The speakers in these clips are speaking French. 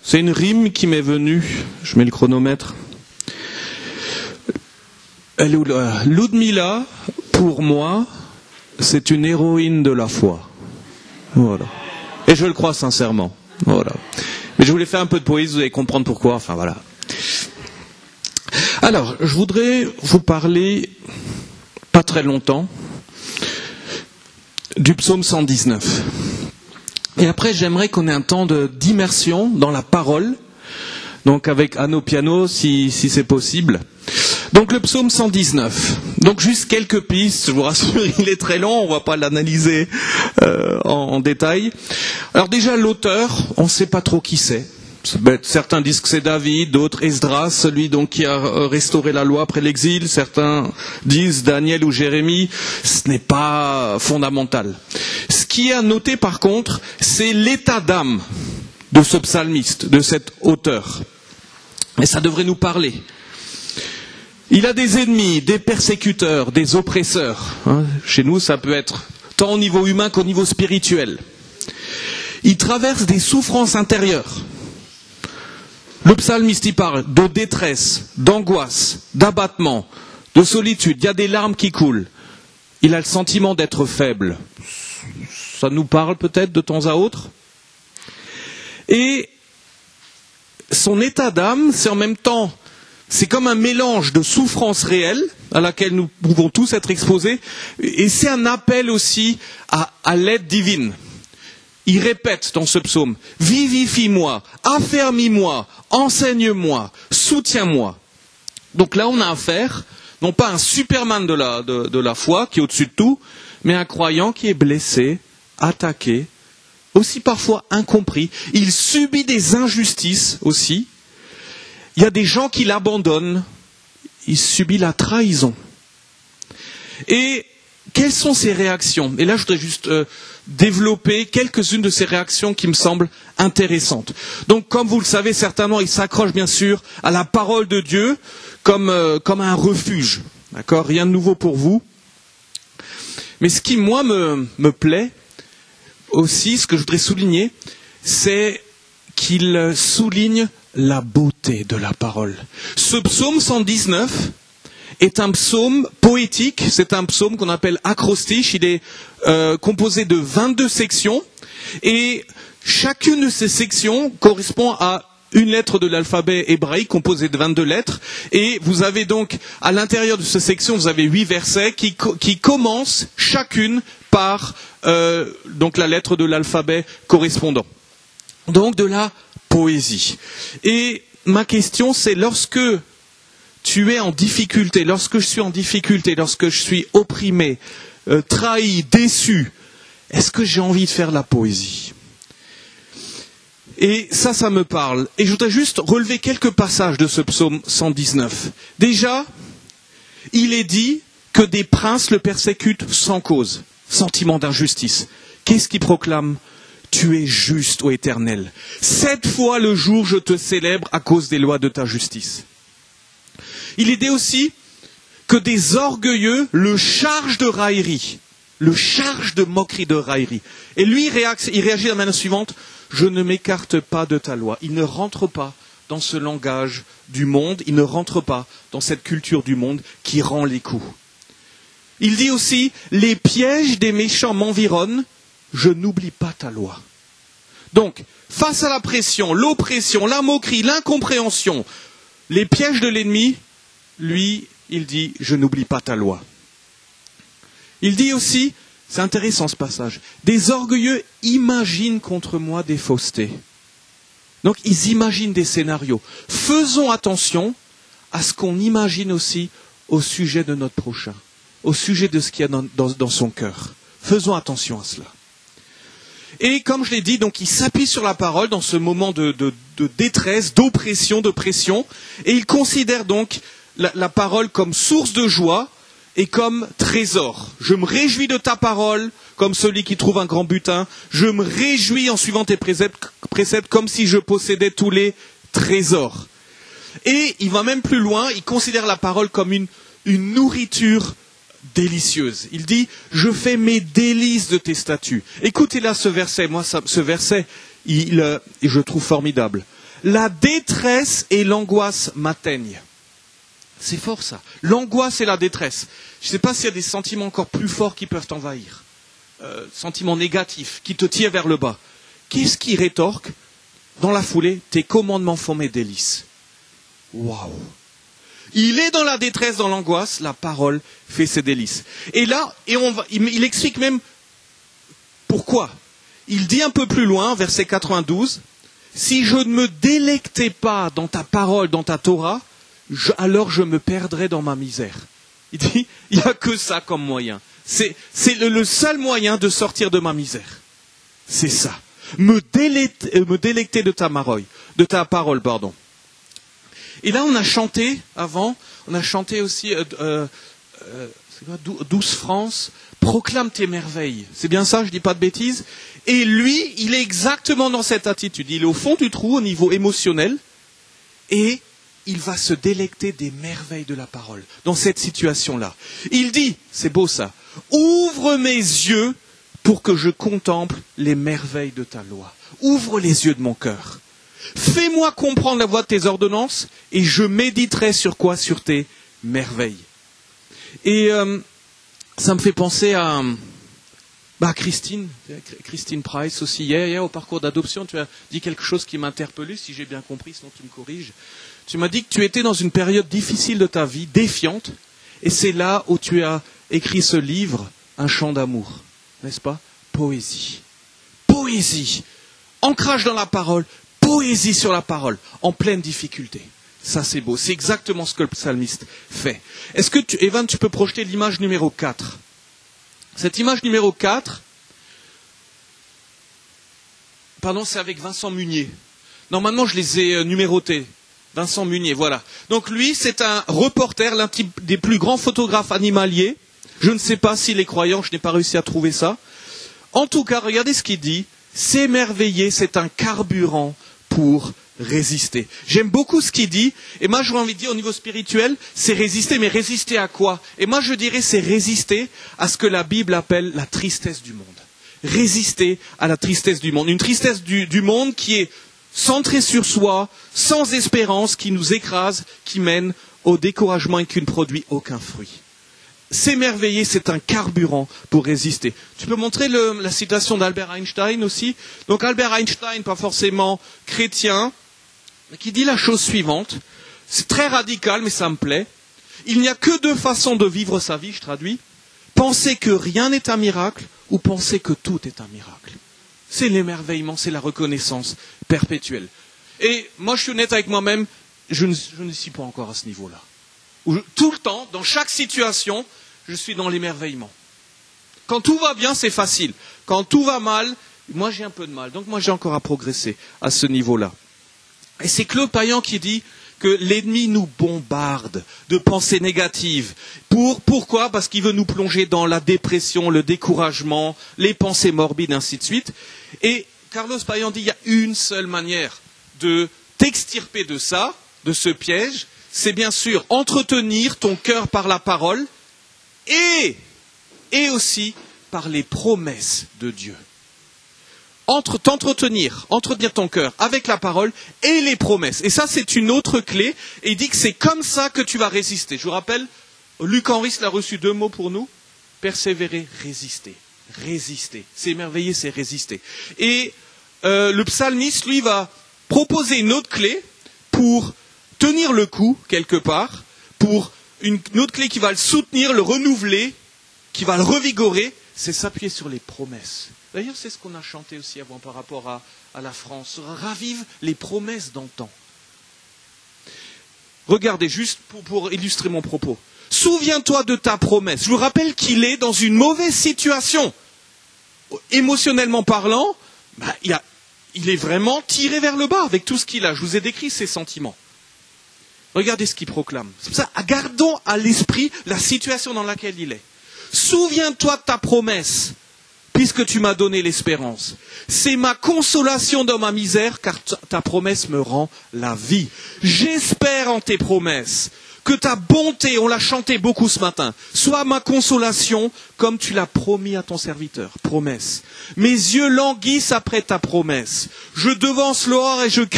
C'est une rime qui m'est venue. Je mets le chronomètre. Ludmilla, pour moi, c'est une héroïne de la foi. Voilà. Et je le crois sincèrement. Voilà. Mais je voulais faire un peu de poésie, vous allez comprendre pourquoi. Enfin voilà. Alors, je voudrais vous parler, pas très longtemps, du psaume 119. Et après, j'aimerais qu'on ait un temps d'immersion dans la parole, donc avec Anne au piano, si c'est possible. Donc le psaume 119. Donc juste quelques pistes, je vous rassure, il est très long, on ne va pas l'analyser en détail. Alors déjà, l'auteur, on ne sait pas trop qui c'est. Certains disent que c'est David, d'autres Esdras, celui donc qui a restauré la loi après l'exil. Certains disent Daniel ou Jérémie. Ce n'est pas fondamental. Ce qui est à noter par contre, c'est l'état d'âme de ce psalmiste, de cet auteur. Et ça devrait nous parler. Il a des ennemis, des persécuteurs, des oppresseurs. Chez nous, ça peut être tant au niveau humain qu'au niveau spirituel. Il traverse des souffrances intérieures. Le psalmiste y parle de détresse, d'angoisse, d'abattement, de solitude. Il y a des larmes qui coulent. Il a le sentiment d'être faible. Ça nous parle peut-être de temps à autre. Et son état d'âme, c'est en même temps, c'est comme un mélange de souffrance réelle à laquelle nous pouvons tous être exposés. Et c'est un appel aussi à l'aide divine. Il répète dans ce psaume, « Vivifie-moi, affermis-moi, enseigne-moi, soutiens-moi ». Donc là, on a affaire, non pas à un Superman de la foi qui est au-dessus de tout, mais un croyant qui est blessé, attaqué, aussi parfois incompris. Il subit des injustices aussi. Il y a des gens qui l'abandonnent. Il subit la trahison. Et quelles sont ses réactions ? Et là, je voudrais juste développer quelques-unes de ces réactions qui me semblent intéressantes. Donc, comme vous le savez certainement, il s'accroche bien sûr à la parole de Dieu comme un refuge. D'accord ? Rien de nouveau pour vous. Mais ce qui, moi, me plaît aussi, ce que je voudrais souligner, c'est qu'il souligne la beauté de la parole. Ce psaume 119 est un psaume poétique, c'est un psaume qu'on appelle acrostiche, il est composé de 22 sections, et chacune de ces sections correspond à une lettre de l'alphabet hébraïque composée de 22 lettres, et vous avez donc, à l'intérieur de ces sections, vous avez 8 versets qui commencent chacune par donc la lettre de l'alphabet correspondant. Donc de la poésie. Et ma question, c'est lorsque tu es en difficulté, lorsque je suis en difficulté, lorsque je suis opprimé, trahi, déçu, est-ce que j'ai envie de faire de la poésie ? Et ça me parle. Et je voudrais juste relever quelques passages de ce psaume 119. Déjà, il est dit que des princes le persécutent sans cause. Sentiment d'injustice. Qu'est-ce qu'il proclame ? Tu es juste, ô Éternel. 7 fois le jour je te célèbre à cause des lois de ta justice. Il est dit aussi que des orgueilleux le chargent de raillerie, le chargent de moquerie, de raillerie. Et lui, il réagit de la manière suivante, je ne m'écarte pas de ta loi. Il ne rentre pas dans ce langage du monde, il ne rentre pas dans cette culture du monde qui rend les coups. Il dit aussi, les pièges des méchants m'environnent, je n'oublie pas ta loi. Donc, face à la pression, l'oppression, la moquerie, l'incompréhension, les pièges de l'ennemi, lui, il dit, je n'oublie pas ta loi. Il dit aussi, c'est intéressant ce passage, des orgueilleux imaginent contre moi des faussetés. Donc, ils imaginent des scénarios. Faisons attention à ce qu'on imagine aussi au sujet de notre prochain, au sujet de ce qu'il y a dans son cœur. Faisons attention à cela. Et comme je l'ai dit, donc il s'appuie sur la parole dans ce moment de détresse, d'oppression, de pression, et il considère donc la parole comme source de joie et comme trésor. Je me réjouis de ta parole comme celui qui trouve un grand butin. Je me réjouis en suivant tes préceptes comme si je possédais tous les trésors. Et il va même plus loin, il considère la parole comme une nourriture délicieuse. Il dit, je fais mes délices de tes statuts. Écoutez là ce verset, moi ce verset, je le trouve formidable. La détresse et l'angoisse m'atteignent. C'est fort ça. L'angoisse et la détresse. Je ne sais pas s'il y a des sentiments encore plus forts qui peuvent t'envahir. Sentiments négatifs qui te tirent vers le bas. Qu'est-ce qui rétorque dans la foulée? Tes commandements font mes délices. Waouh! Il est dans la détresse, dans l'angoisse, la parole fait ses délices. Et là, il explique même pourquoi. Il dit un peu plus loin, verset 92, « Si je ne me délectais pas dans ta parole, dans ta Torah, alors je me perdrais dans ma misère. » Il dit, il n'y a que ça comme moyen. C'est le seul moyen de sortir de ma misère. C'est ça. Me délecter de ta parole, pardon. Et là, on a chanté avant, on a chanté aussi Douce France, proclame tes merveilles. C'est bien ça, je ne dis pas de bêtises. Et lui, il est exactement dans cette attitude. Il est au fond du trou, au niveau émotionnel, et il va se délecter des merveilles de la parole, dans cette situation-là. Il dit, c'est beau ça, ouvre mes yeux pour que je contemple les merveilles de ta loi. Ouvre les yeux de mon cœur. Fais-moi comprendre la voie de tes ordonnances et je méditerai sur quoi? Sur tes merveilles. Et ça me fait penser à Christine Price aussi. Hier, au parcours d'adoption, tu as dit quelque chose qui m'a interpellé, si j'ai bien compris, sinon tu me corriges. Tu m'as dit que tu étais dans une période difficile de ta vie, défiante, et c'est là où tu as écrit ce livre, Un chant d'amour, n'est-ce pas? Poésie. Poésie. Ancrage dans la parole. Poésie sur la parole, en pleine difficulté. Ça, c'est beau. C'est exactement ce que le psalmiste fait. Est-ce que, Evan, tu peux projeter l'image numéro 4? Cette image numéro 4, c'est avec Vincent Munier. Normalement, je les ai numérotés. Vincent Munier, voilà. Donc lui, c'est un reporter, l'un des plus grands photographes animaliers. Je ne sais pas s'il est croyant, je n'ai pas réussi à trouver ça. En tout cas, regardez ce qu'il dit. S'émerveiller, c'est un carburant pour résister. J'aime beaucoup ce qu'il dit, et moi j'aurais envie de dire au niveau spirituel, c'est résister, mais résister à quoi? Et moi je dirais c'est résister à ce que la Bible appelle la tristesse du monde. Résister à la tristesse du monde. Une tristesse du monde qui est centrée sur soi, sans espérance, qui nous écrase, qui mène au découragement et qui ne produit aucun fruit. S'émerveiller, c'est un carburant pour résister. Tu peux montrer la citation d'Albert Einstein aussi? Donc Albert Einstein, pas forcément chrétien, mais qui dit la chose suivante. C'est très radical, mais ça me plaît. Il n'y a que deux façons de vivre sa vie, je traduis. Penser que rien n'est un miracle ou penser que tout est un miracle. C'est l'émerveillement, c'est la reconnaissance perpétuelle. Et moi, je suis honnête avec moi-même, je ne suis pas encore à ce niveau-là. Tout le temps, dans chaque situation, je suis dans l'émerveillement. Quand tout va bien, c'est facile. Quand tout va mal, moi j'ai un peu de mal. Donc moi j'ai encore à progresser à ce niveau-là. Et c'est Claude Payan qui dit que l'ennemi nous bombarde de pensées négatives. Pourquoi? Parce qu'il veut nous plonger dans la dépression, le découragement, les pensées morbides, ainsi de suite. Et Carlos Payan dit qu'il y a une seule manière de t'extirper de ça, de ce piège, c'est bien sûr entretenir ton cœur par la parole et aussi par les promesses de Dieu. Entretenir ton cœur avec la parole et les promesses. Et ça, c'est une autre clé. Et il dit que c'est comme ça que tu vas résister. Je vous rappelle, Luc Henry l'a reçu 2 mots pour nous. Persévérer, résister. Résister. S'émerveiller, c'est résister. Et le psalmiste, lui, va proposer une autre clé pour tenir le coup, quelque part, pour une autre clé qui va le soutenir, le renouveler, qui va le revigorer, c'est s'appuyer sur les promesses. D'ailleurs, c'est ce qu'on a chanté aussi avant par rapport à la France. Ravive les promesses d'antan. Regardez, juste pour illustrer mon propos. Souviens-toi de ta promesse. Je vous rappelle qu'il est dans une mauvaise situation. Émotionnellement parlant, il est vraiment tiré vers le bas avec tout ce qu'il a. Je vous ai décrit ses sentiments. Regardez ce qu'il proclame. C'est pour ça, gardons à l'esprit la situation dans laquelle il est. Souviens-toi de ta promesse, puisque tu m'as donné l'espérance. C'est ma consolation dans ma misère, car ta promesse me rend la vie. J'espère en tes promesses. Que ta bonté, on l'a chanté beaucoup ce matin, soit ma consolation, comme tu l'as promis à ton serviteur. Promesse. Mes yeux languissent après ta promesse. Je devance l'aurore et je crie.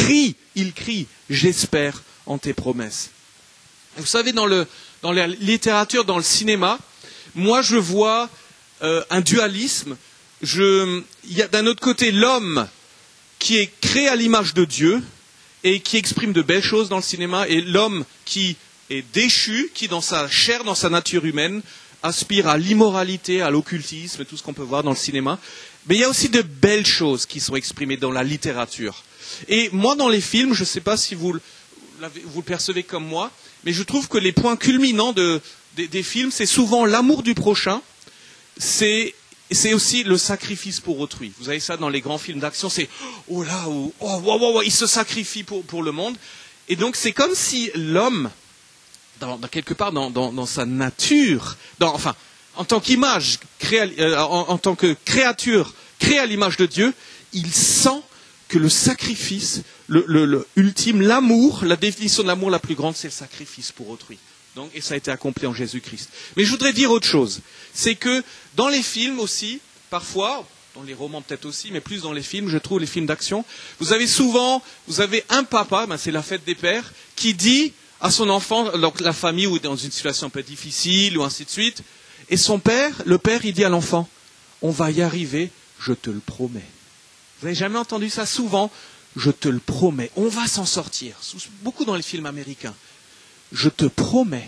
il crie « J'espère en tes promesses ». Vous savez, dans la littérature, dans le cinéma, moi je vois un dualisme. Il y a d'un autre côté l'homme qui est créé à l'image de Dieu et qui exprime de belles choses dans le cinéma, et l'homme qui est déchu, qui dans sa chair, dans sa nature humaine, aspire à l'immoralité, à l'occultisme, tout ce qu'on peut voir dans le cinéma. Mais il y a aussi de belles choses qui sont exprimées dans la littérature. Et moi, dans les films, je ne sais pas si vous le percevez comme moi, mais je trouve que les points culminants des films, c'est souvent l'amour du prochain, c'est aussi le sacrifice pour autrui. Vous avez ça dans les grands films d'action, c'est « oh là, oh, oh, oh, oh, il se sacrifie pour le monde ». Et donc c'est comme si l'homme, quelque part dans sa nature, en tant qu'image, en tant que créature créée à l'image de Dieu, il sent que le sacrifice, le ultime, l'amour, la définition de l'amour la plus grande, c'est le sacrifice pour autrui. Et ça a été accompli en Jésus-Christ. Mais je voudrais dire autre chose. C'est que dans les films aussi, parfois, dans les romans peut-être aussi, mais plus dans les films, je trouve les films d'action, vous avez un papa, c'est la fête des pères, qui dit à son enfant, donc la famille ou dans une situation un peu difficile ou ainsi de suite, et le père, il dit à l'enfant, on va y arriver, je te le promets. Vous n'avez jamais entendu ça? Souvent, je te le promets, on va s'en sortir. Beaucoup dans les films américains. Je te promets.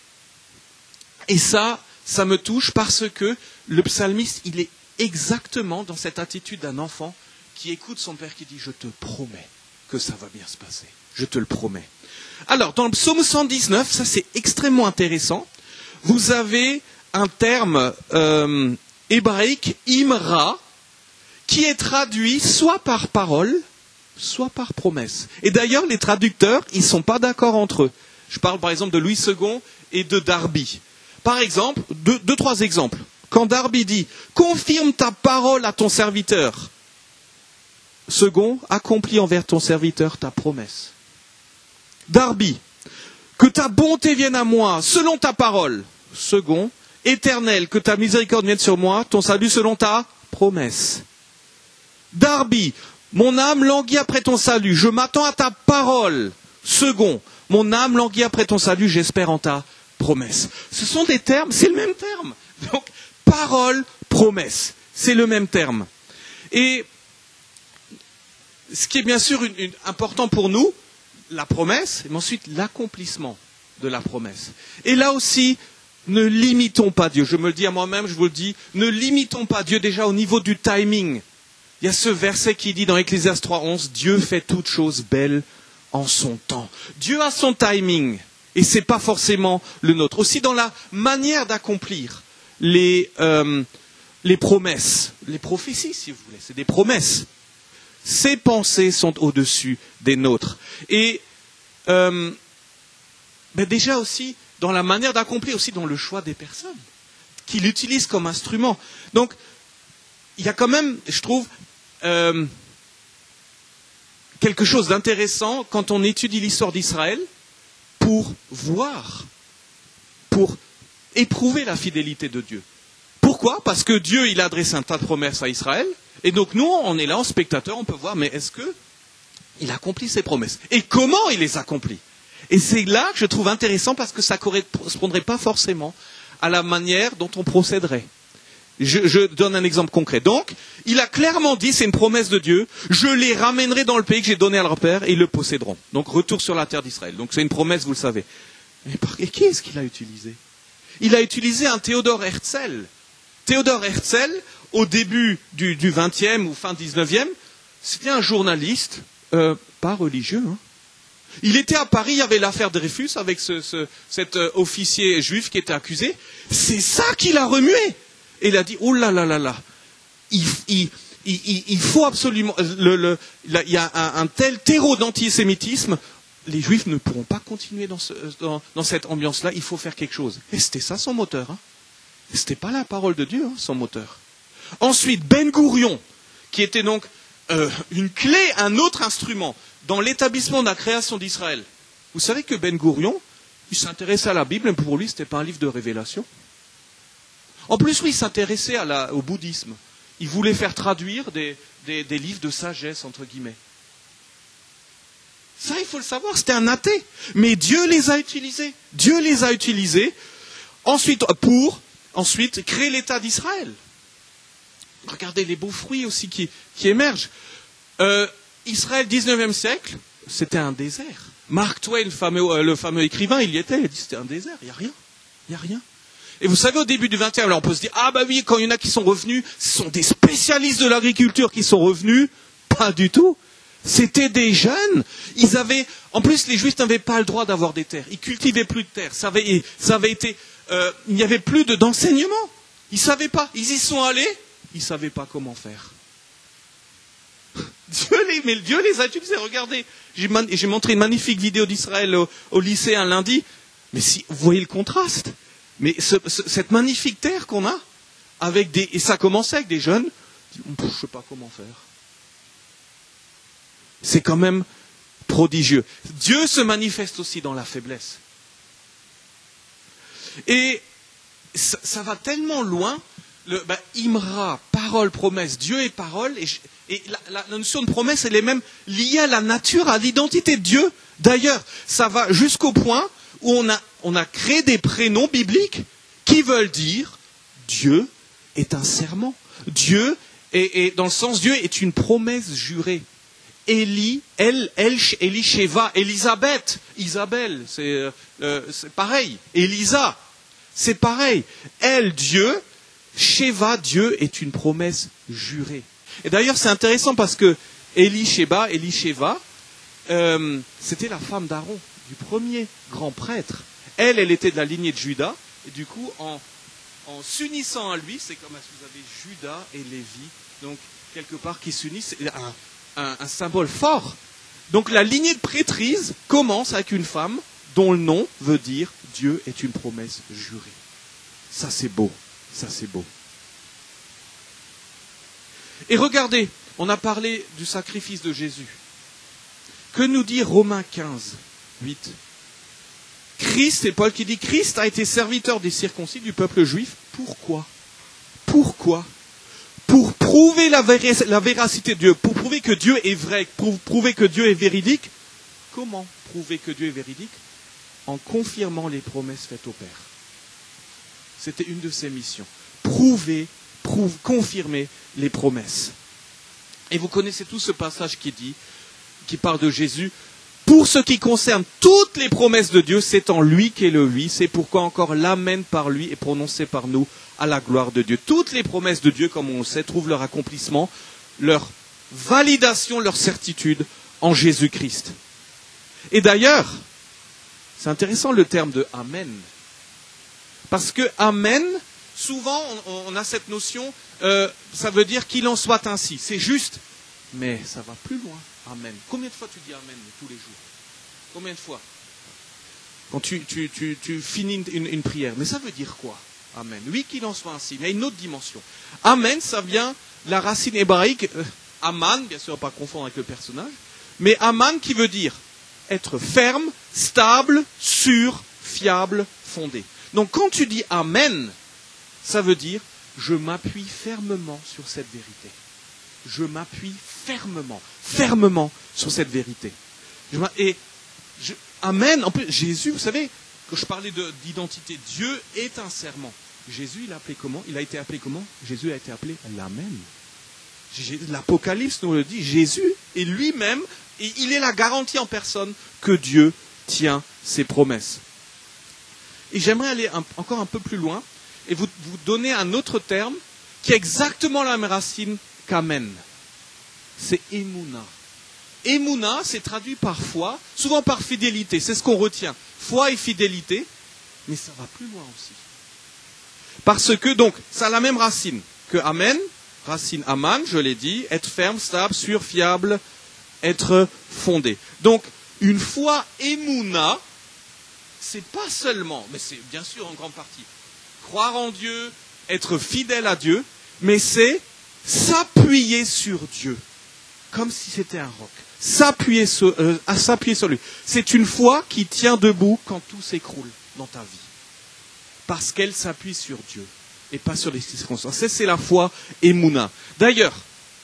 Et ça me touche parce que le psalmiste, il est exactement dans cette attitude d'un enfant qui écoute son père qui dit « Je te promets que ça va bien se passer. Je te le promets. » Alors, dans le psaume 119, ça c'est extrêmement intéressant. Vous avez un terme hébraïque, imra, qui est traduit soit par parole, soit par promesse. Et d'ailleurs, les traducteurs, ils ne sont pas d'accord entre eux. Je parle par exemple de Louis II et de Darby. Par exemple, deux, trois exemples. Quand Darby dit « Confirme ta parole à ton serviteur », second, accomplis envers ton serviteur ta promesse. Darby, que ta bonté vienne à moi selon ta parole. Second, éternel, que ta miséricorde vienne sur moi, ton salut selon ta promesse. Darby, mon âme languit après ton salut, je m'attends à ta parole. Second, mon âme languit après ton salut, j'espère en ta promesse. Ce sont des termes, c'est le même terme. Donc, parole, promesse, c'est le même terme. Et ce qui est bien sûr important pour nous, la promesse, mais ensuite l'accomplissement de la promesse. Et là aussi, ne limitons pas Dieu. Je me le dis à moi-même, je vous le dis, ne limitons pas Dieu déjà au niveau du timing. Il y a ce verset qui dit dans Ecclésiaste 3:11, Dieu fait toutes choses belles en son temps. Dieu a son timing, et ce n'est pas forcément le nôtre. Aussi dans la manière d'accomplir les promesses, les prophéties si vous voulez, c'est des promesses. Ses pensées sont au-dessus des nôtres. Et déjà aussi, dans la manière d'accomplir, aussi dans le choix des personnes, qu'il utilise comme instrument. Donc, il y a quand même, je trouve, quelque chose d'intéressant quand on étudie l'histoire d'Israël pour voir, pour éprouver la fidélité de Dieu. Pourquoi? Parce que Dieu, il a adressé un tas de promesses à Israël. Et donc nous, on est là en spectateur, on peut voir, mais est-ce qu'il accomplit ses promesses? Et comment il les accomplit? Et c'est là que je trouve intéressant parce que ça ne correspondrait pas forcément à la manière dont on procéderait. Je donne un exemple concret. Donc, il a clairement dit, c'est une promesse de Dieu, je les ramènerai dans le pays que j'ai donné à leur père et ils le posséderont. Donc, retour sur la terre d'Israël. Donc, c'est une promesse, vous le savez. Et qui est-ce qu'il a utilisé? Il a utilisé un Théodore Herzl. Théodore Herzl, au début du XXe ou fin XIXe, c'était un journaliste, pas religieux. Il était à Paris, il y avait l'affaire Dreyfus avec cet officier juif qui était accusé. C'est ça qui l'a remué. Et il a dit, oh là là là là, il faut absolument, il y a un tel terreau d'antisémitisme, les juifs ne pourront pas continuer dans cette ambiance-là, il faut faire quelque chose. Et c'était ça son moteur. C'était pas la parole de Dieu, son moteur. Ensuite, Ben Gourion, qui était donc une clé, un autre instrument dans l'établissement de la création d'Israël. Vous savez que Ben Gourion, il s'intéressait à la Bible, mais pour lui, ce n'était pas un livre de révélation. En plus, lui, il s'intéressait au bouddhisme. Il voulait faire traduire des livres de sagesse, entre guillemets. Ça, il faut le savoir, c'était un athée. Mais Dieu les a utilisés. Dieu les a utilisés ensuite pour créer l'État d'Israël. Regardez les beaux fruits aussi qui émergent. Israël, 19e siècle, c'était un désert. Mark Twain, le fameux écrivain, il y était, il a dit c'était un désert, il n'y a rien. Il n'y a rien. Et vous savez, au début du 20e, alors on peut se dire, ah bah oui, quand il y en a qui sont revenus, ce sont des spécialistes de l'agriculture qui sont revenus. Pas du tout. C'était des jeunes. En plus, les Juifs n'avaient pas le droit d'avoir des terres. Ils cultivaient plus de terres. Ça avait été, il n'y avait plus d'enseignement. Ils savaient pas. Ils y sont allés. Ils savaient pas comment faire. Dieu les a utilisés. Regardez, j'ai montré une magnifique vidéo d'Israël au lycée un lundi. Mais si vous voyez le contraste. Mais cette magnifique terre qu'on a, et ça commençait avec des jeunes, je ne sais pas comment faire. C'est quand même prodigieux. Dieu se manifeste aussi dans la faiblesse. Et ça va tellement loin. Imra, parole, promesse, Dieu est parole. Et la notion de promesse, elle est même liée à la nature, à l'identité de Dieu. D'ailleurs, ça va jusqu'au point où on a créé des prénoms bibliques qui veulent dire Dieu est un serment. Dieu est dans le sens Dieu est une promesse jurée. Elisheva, Élisabeth, Isabelle, c'est pareil. Elisa, c'est pareil. Dieu, Sheva, Dieu est une promesse jurée. Et d'ailleurs, c'est intéressant parce que Elisheva, c'était la femme d'Aaron, du premier grand prêtre. Elle était de la lignée de Juda, et du coup, en s'unissant à lui, c'est comme si vous avez Juda et Lévi, donc quelque part qui s'unissent. Un symbole fort. Donc la lignée de prêtrise commence avec une femme dont le nom veut dire Dieu est une promesse jurée. Ça c'est beau. Ça c'est beau. Et regardez, on a parlé du sacrifice de Jésus. Que nous dit Romains 15, 8 ? Christ, c'est Paul qui dit, Christ a été serviteur des circoncis du peuple juif. Pourquoi ? Pour prouver la véracité de Dieu, pour prouver que Dieu est vrai, pour prouver que Dieu est véridique. Comment prouver que Dieu est véridique ? En confirmant les promesses faites au Père. C'était une de ses missions. Confirmer les promesses. Et vous connaissez tous ce passage qui parle de Jésus. Pour ce qui concerne toutes les promesses de Dieu, c'est en lui qu'est le oui. C'est pourquoi encore l'amen par lui est prononcé par nous à la gloire de Dieu. Toutes les promesses de Dieu, comme on le sait, trouvent leur accomplissement, leur validation, leur certitude en Jésus-Christ. Et d'ailleurs, c'est intéressant le terme de amen. Parce que amen, souvent on a cette notion, ça veut dire qu'il en soit ainsi. C'est juste, mais ça va plus loin. Amen. Combien de fois tu dis amen tous les jours ? Combien de fois ? Quand tu finis une prière. Mais ça veut dire quoi ? Amen. Oui, qu'il en soit ainsi. Mais il y a une autre dimension. Amen, ça vient de la racine hébraïque, aman, bien sûr, pas confondre avec le personnage, mais aman qui veut dire être ferme, stable, sûr, fiable, fondé. Donc quand tu dis amen, ça veut dire je m'appuie fermement sur cette vérité. Je m'appuie fermement sur cette vérité. Amen. En plus, Jésus, vous savez, quand je parlais d'identité, Dieu est un serment. Jésus, il a été appelé comment ? Jésus a été appelé l'Amen. L'Apocalypse nous le dit. Jésus est lui-même, et il est la garantie en personne que Dieu tient ses promesses. Et j'aimerais aller encore un peu plus loin et vous donner un autre terme qui a exactement la même racine qu'Amen. C'est Emouna. Emouna, c'est traduit par foi, souvent par fidélité. C'est ce qu'on retient. Foi et fidélité, mais ça va plus loin aussi. Parce que, donc, ça a la même racine que Amen, racine Aman, je l'ai dit, être ferme, stable, sûr, fiable, être fondé. Donc, une foi Emouna, c'est pas seulement, mais c'est bien sûr en grande partie, croire en Dieu, être fidèle à Dieu, mais c'est s'appuyer sur Dieu, comme si c'était un roc. S'appuyer sur lui. C'est une foi qui tient debout quand tout s'écroule dans ta vie. Parce qu'elle s'appuie sur Dieu et pas sur les circonstances. C'est la foi Emouna. D'ailleurs,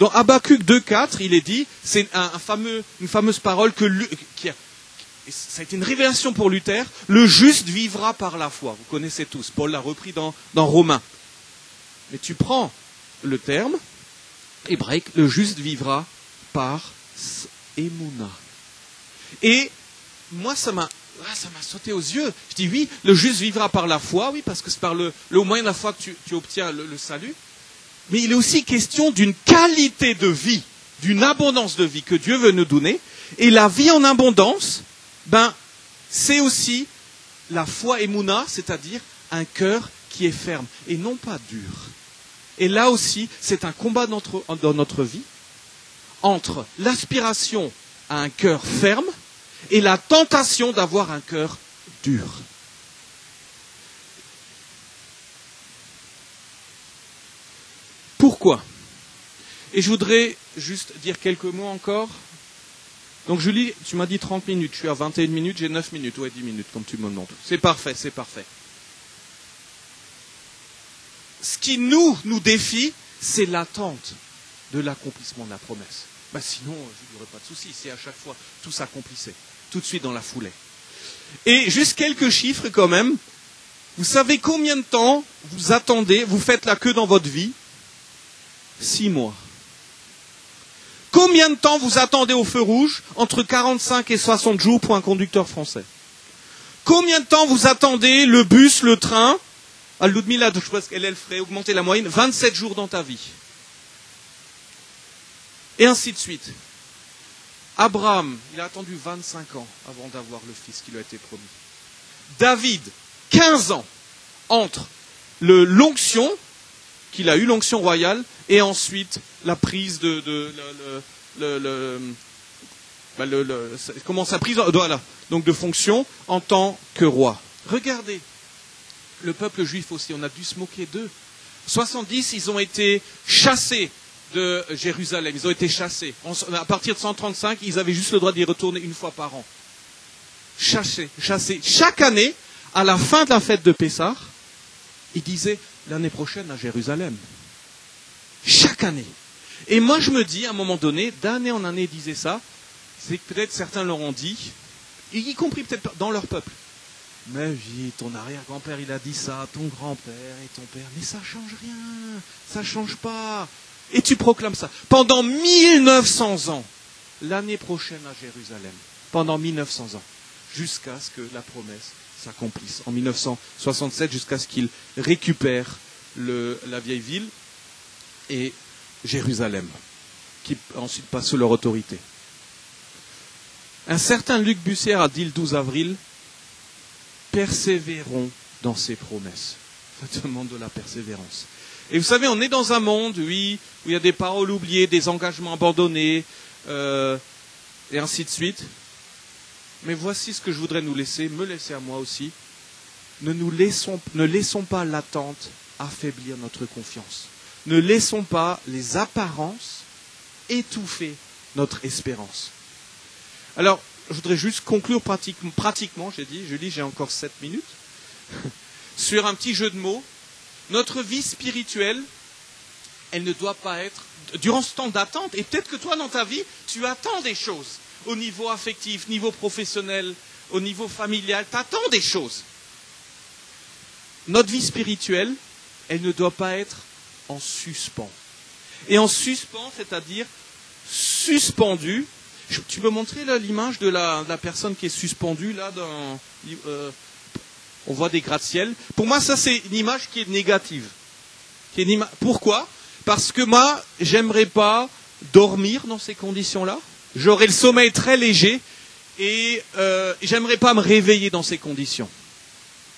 Dans Habakkuk 2,4, il est dit, c'est une fameuse parole ça a été une révélation pour Luther, le juste vivra par la foi. Vous connaissez tous, Paul l'a repris dans Romains. Mais tu prends le terme hébraïque, le juste vivra par Emouna. Et moi, ça m'a sauté aux yeux. Je dis oui, le juste vivra par la foi, oui, parce que c'est par le moyen de la foi que tu obtiens le salut. Mais il est aussi question d'une qualité de vie, d'une abondance de vie que Dieu veut nous donner. Et la vie en abondance, c'est aussi la foi Emouna, c'est-à-dire un cœur qui est ferme et non pas dur. Et là aussi, c'est un combat dans notre vie entre l'aspiration à un cœur ferme et la tentation d'avoir un cœur dur. Pourquoi ? Et je voudrais juste dire quelques mots encore. Donc Julie, tu m'as dit 30 minutes, je suis à 21 minutes, j'ai 9 minutes, ouais 10 minutes comme tu me demandes. C'est parfait, c'est parfait. Ce qui nous défie, c'est l'attente de l'accomplissement de la promesse. Sinon, je n'aurais pas de souci, si à chaque fois tout s'accomplissait, tout de suite dans la foulée. Et juste quelques chiffres quand même. Vous savez combien de temps vous attendez, vous faites la queue dans votre vie ? 6 mois. Combien de temps vous attendez au feu rouge ? Entre 45 et 60 jours pour un conducteur français. Combien de temps vous attendez le bus, le train ? À Ludmilla, je pense qu'elle ferait augmenter la moyenne, 27 jours dans ta vie. Et ainsi de suite. Abraham, il a attendu 25 ans avant d'avoir le fils qui lui a été promis. David, 15 ans entre l'onction, qu'il a eu l'onction royale, et ensuite la prise sa prise donc de fonction en tant que roi. Regardez, le peuple juif aussi, on a dû se moquer d'eux. 70, ils ont été chassés de Jérusalem, ils ont été chassés. À partir de 135, ils avaient juste le droit d'y retourner une fois par an. Chassés. Chaque année, à la fin de la fête de Pessah, ils disaient l'année prochaine à Jérusalem. Chaque année. Et moi je me dis, à un moment donné, d'année en année ils disaient ça, c'est que peut-être certains leur ont dit, y compris peut-être dans leur peuple. Mais oui, ton arrière-grand-père il a dit ça, ton grand-père et ton père, mais ça change rien, ça change pas. Et tu proclames ça. Pendant 1900 ans, l'année prochaine à Jérusalem, pendant 1900 ans, jusqu'à ce que la promesse s'accomplisse. En 1967, jusqu'à ce qu'ils récupèrent la vieille ville et Jérusalem, qui ensuite passe sous leur autorité. Un certain Luc Bussière a dit le 12 avril, persévérons dans ses promesses. Ça demande de la persévérance. Et vous savez, on est dans un monde, oui, où il y a des paroles oubliées, des engagements abandonnés, et ainsi de suite. Mais voici ce que je voudrais me laisser à moi aussi. Ne laissons pas l'attente affaiblir notre confiance. Ne laissons pas les apparences étouffer notre espérance. Alors, je voudrais juste conclure pratiquement, j'ai encore 7 minutes, sur un petit jeu de mots. Notre vie spirituelle, elle ne doit pas être, durant ce temps d'attente, et peut-être que toi dans ta vie, tu attends des choses, au niveau affectif, niveau professionnel, au niveau familial, tu attends des choses. Notre vie spirituelle, elle ne doit pas être en suspens. Et en suspens, c'est-à-dire suspendu. Tu peux montrer là, l'image de la personne qui est suspendue là on voit des gratte-ciel. Pour moi, ça c'est une image qui est négative. Pourquoi ? Parce que moi, j'aimerais pas dormir dans ces conditions-là. J'aurais le sommeil très léger et j'aimerais pas me réveiller dans ces conditions. D'accord ?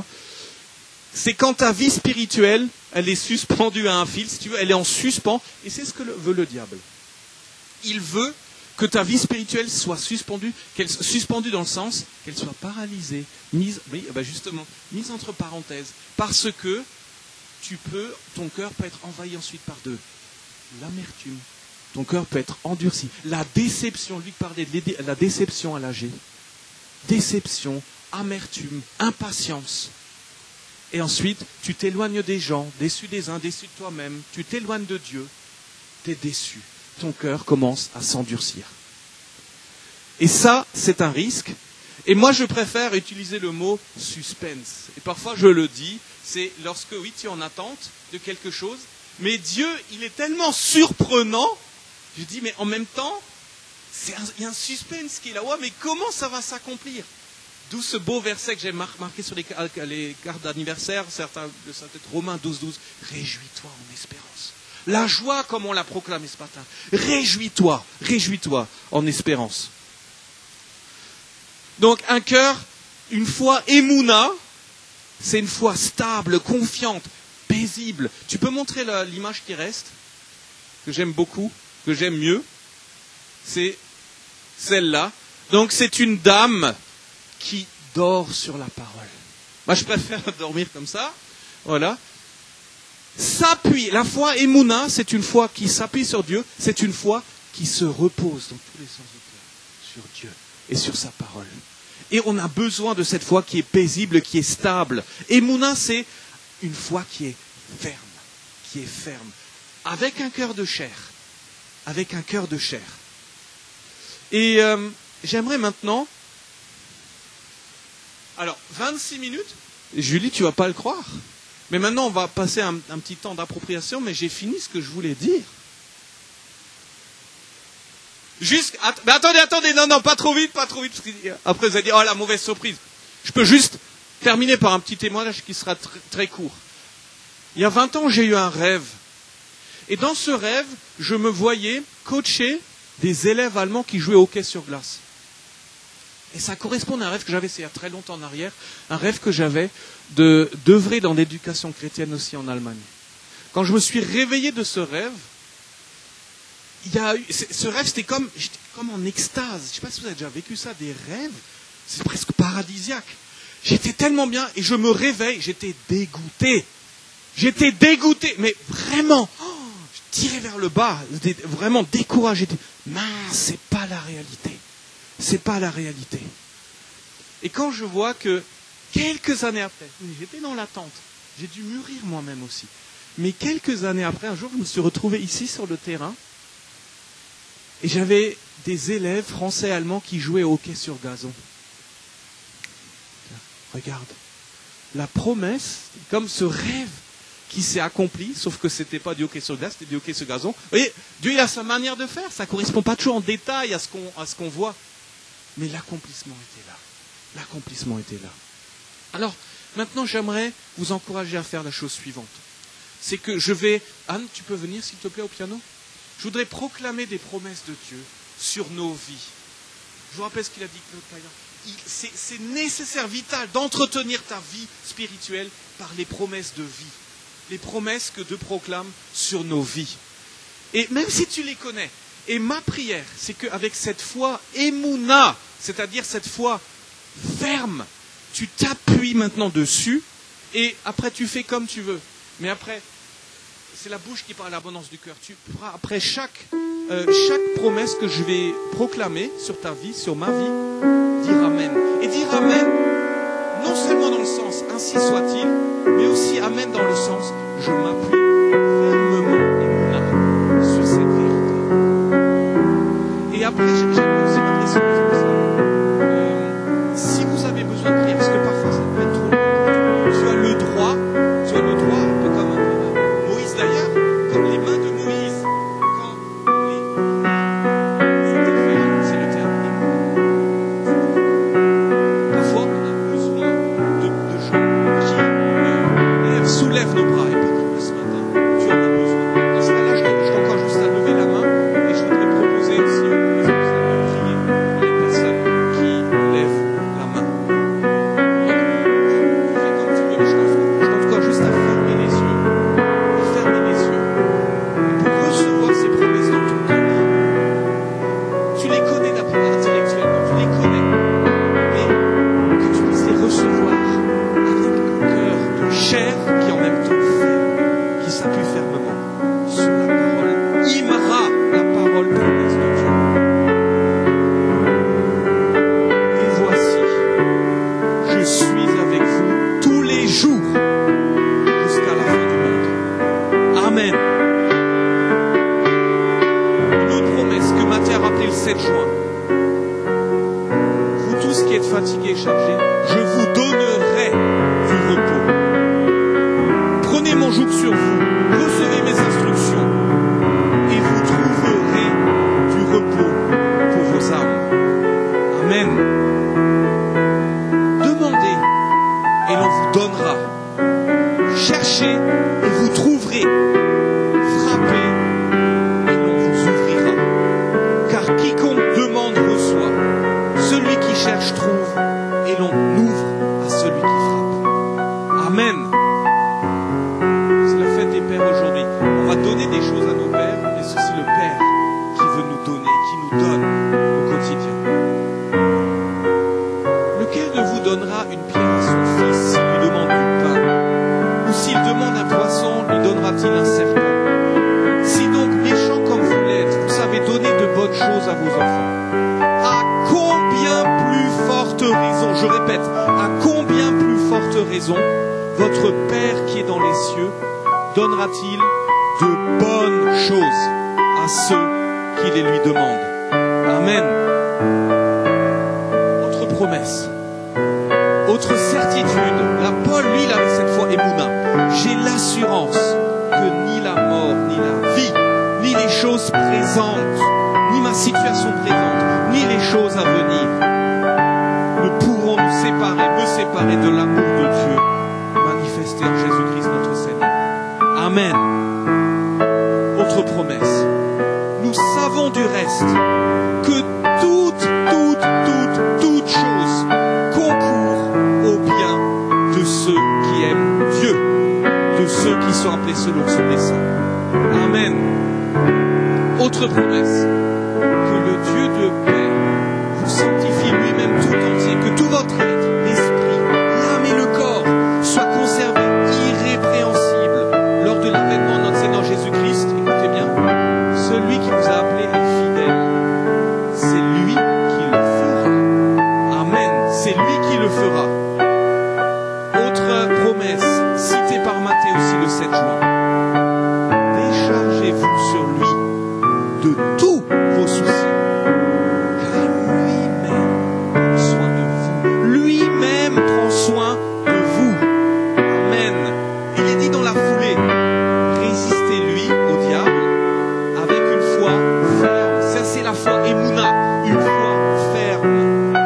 C'est quand ta vie spirituelle, elle est suspendue à un fil, si tu veux, elle est en suspens, et c'est ce que veut le diable. Il veut que ta vie spirituelle soit suspendue dans le sens qu'elle soit paralysée, mise entre parenthèses, parce que ton cœur peut être envahi ensuite par l'amertume, ton cœur peut être endurci, la déception, Luc parlait de la déception à l'âgé, déception, amertume, impatience. Et ensuite, tu t'éloignes des gens, déçu des uns, déçu de toi-même, tu t'éloignes de Dieu. tu es déçu. Ton cœur commence à s'endurcir. Et ça, c'est un risque. Et moi, je préfère utiliser le mot suspense. Et parfois, je le dis, c'est lorsque, oui, tu es en attente de quelque chose, mais Dieu, il est tellement surprenant, je dis, mais en même temps, il y a un suspense qui est là. Ouais, mais comment ça va s'accomplir? D'où ce beau verset que j'ai marqué sur les cartes d'anniversaire, certains de ça, peut-être Romains 12, réjouis-toi en espérance. La joie, comme on l'a proclamé ce matin. Réjouis-toi en espérance. Donc un cœur, une foi émouna, c'est une foi stable, confiante, paisible. Tu peux montrer l'image qui reste, que j'aime beaucoup, que j'aime mieux. C'est celle-là. Donc c'est une dame qui dort sur la parole. Moi je préfère dormir comme ça. Voilà. S'appuie. La foi émouna, c'est une foi qui s'appuie sur Dieu. C'est une foi qui se repose dans tous les sens du cœur sur Dieu et sur sa parole. Et on a besoin de cette foi qui est paisible, qui est stable. Émouna, c'est une foi qui est ferme, avec un cœur de chair. Avec un cœur de chair. Et j'aimerais maintenant... Alors, 26 minutes. Julie, tu ne vas pas le croire. Mais maintenant, on va passer un petit temps d'appropriation, mais j'ai fini ce que je voulais dire. Mais attendez, non, pas trop vite, parce que après vous allez dire, oh la mauvaise surprise. Je peux juste terminer par un petit témoignage qui sera très court. Il y a 20 ans, j'ai eu un rêve. Et dans ce rêve, je me voyais coacher des élèves allemands qui jouaient au hockey sur glace. Et ça correspond à un rêve que j'avais, c'est il y a très longtemps en arrière, un rêve que j'avais d'œuvrer dans l'éducation chrétienne aussi en Allemagne. Quand je me suis réveillé de ce rêve, ce rêve, j'étais comme en extase. Je ne sais pas si vous avez déjà vécu ça, des rêves. C'est presque paradisiaque. J'étais tellement bien et je me réveille, j'étais dégoûté. Mais vraiment, je tirais vers le bas, vraiment découragé. Mince, c'est pas la réalité. Et quand je vois que quelques années après, j'étais dans l'attente, j'ai dû mûrir moi-même aussi. Mais quelques années après, un jour, je me suis retrouvé ici sur le terrain. Et j'avais des élèves français et allemands qui jouaient au hockey sur gazon. Regarde, la promesse, comme ce rêve qui s'est accompli, sauf que ce n'était pas du hockey sur glace, c'était du hockey sur gazon. Vous voyez, Dieu il a sa manière de faire, ça ne correspond pas toujours en détail à ce qu'on voit. Mais l'accomplissement était là. Alors, maintenant j'aimerais vous encourager à faire la chose suivante. C'est que Anne, tu peux venir s'il te plaît au piano ? Je voudrais proclamer des promesses de Dieu sur nos vies. Je vous rappelle ce qu'il a dit Claude Payan. C'est nécessaire, vital, d'entretenir ta vie spirituelle par les promesses de vie. Les promesses que Dieu proclame sur nos vies. Et même si tu les connais, et ma prière, c'est qu'avec cette foi émouna, c'est-à-dire cette foi ferme, tu t'appuies maintenant dessus, et après tu fais comme tu veux. Mais après... C'est la bouche qui parle à l'abondance du cœur. Tu pourras, après chaque promesse que je vais proclamer sur ta vie, sur ma vie, dire Amen. Et dire Amen, non seulement dans le sens ainsi soit-il, mais aussi Amen dans le sens je m'appuie fermement et sur cette vérité. Et après, j'aimerais aussi m'adresser aux personnes. Si vous avez besoin de prière, parce que parfois ça peut être trop long, tu as le droit, un peu comme d'ailleurs, comme les mains de Moïse, quand c'était fait, c'est le terme. Parfois, on a besoin de gens qui soulèvent nos bras. Et peut-être que ce matin, qui êtes fatigués et chargés, je vous donnerai du repos. Prenez mon joug sur vous, recevez mes instructions, et vous trouverez du repos pour vos âmes. Amen. Demandez, et l'on vous donnera. Cherchez, et vous trouverez. Frappez, et l'on vous ouvrira. Car quiconque demande reçoit. Celui qui cherche trouve, et l'on ouvre à celui qui frappe. Amen. C'est la fête des pères aujourd'hui. On va donner des choses à nos pères, mais c'est aussi le Père qui veut nous donner, qui nous donne au quotidien. Lequel de vous donnera une pierre à son fils s'il lui demande du pain? Ou s'il demande un poisson, lui donnera-t-il un serpent? Si donc, méchants comme vous l'êtes, vous savez donner de bonnes choses à vos enfants, à combien plus forte raison, je répète, à combien plus forte raison, votre Père qui est dans les cieux donnera-t-il de bonnes choses à ceux qui les lui demandent? Amen. Autre promesse, autre certitude. Là, Paul, lui, il avait cette foi émouna. J'ai l'assurance que ni la mort, ni la vie, ni les choses présentes, ni ma situation présente, ni les choses à venir ne pourront nous séparer, me séparer de l'amour de Dieu manifesté en Jésus-Christ notre Seigneur. Amen. Autre promesse. Nous savons du reste que toute chose concourt au bien de ceux qui aiment Dieu, de ceux qui sont appelés selon son dessein. Amen. Autre promesse. Que le Dieu de paix vous sanctifie lui-même tout entier, que tout votre être, l'esprit, l'âme et le corps soient conservés irrépréhensibles lors de l'avènement de notre Seigneur Jésus-Christ. Écoutez bien, celui qui vous a appelé est fidèle. C'est lui qui le fera. Amen. C'est lui qui le fera. Autre promesse, citée par Matthieu aussi le 7 juin. Déchargez-vous sur lui de tous vos soucis, car lui-même prend soin de vous. Lui-même prend soin de vous. Amen. Il est dit dans la foulée, résistez-lui au diable avec une foi ferme. Ça, c'est la foi émouna, une foi ferme.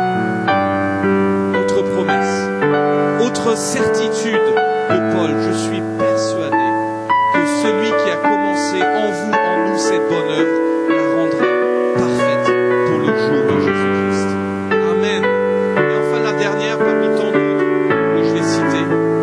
Autre promesse, autre certitude de Paul, je suis persuadé que celui qui a commencé en vous, en nous, cette bonne œuvre, la rendra parfaite pour le jour de Jésus-Christ. Amen. Et enfin la dernière parmi tant d'autres que je vais citer.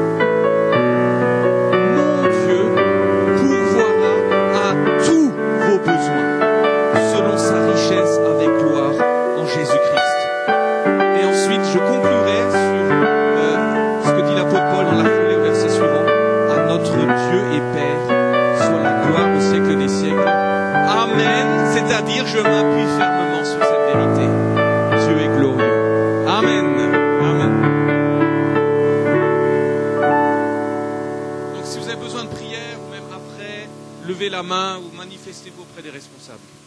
Mon Dieu pourvoira à tous vos besoins selon sa richesse avec gloire en Jésus-Christ. Et ensuite je conclurai sur ce que dit l'apôtre Paul dans la foulée au verset suivant. À notre Dieu et Père soit la gloire au siècle des siècles. Amen. C'est-à-dire, je m'appuie fermement sur cette vérité. Dieu est glorieux. Amen. Amen. Donc, si vous avez besoin de prière, ou même après, levez la main ou manifestez-vous auprès des responsables.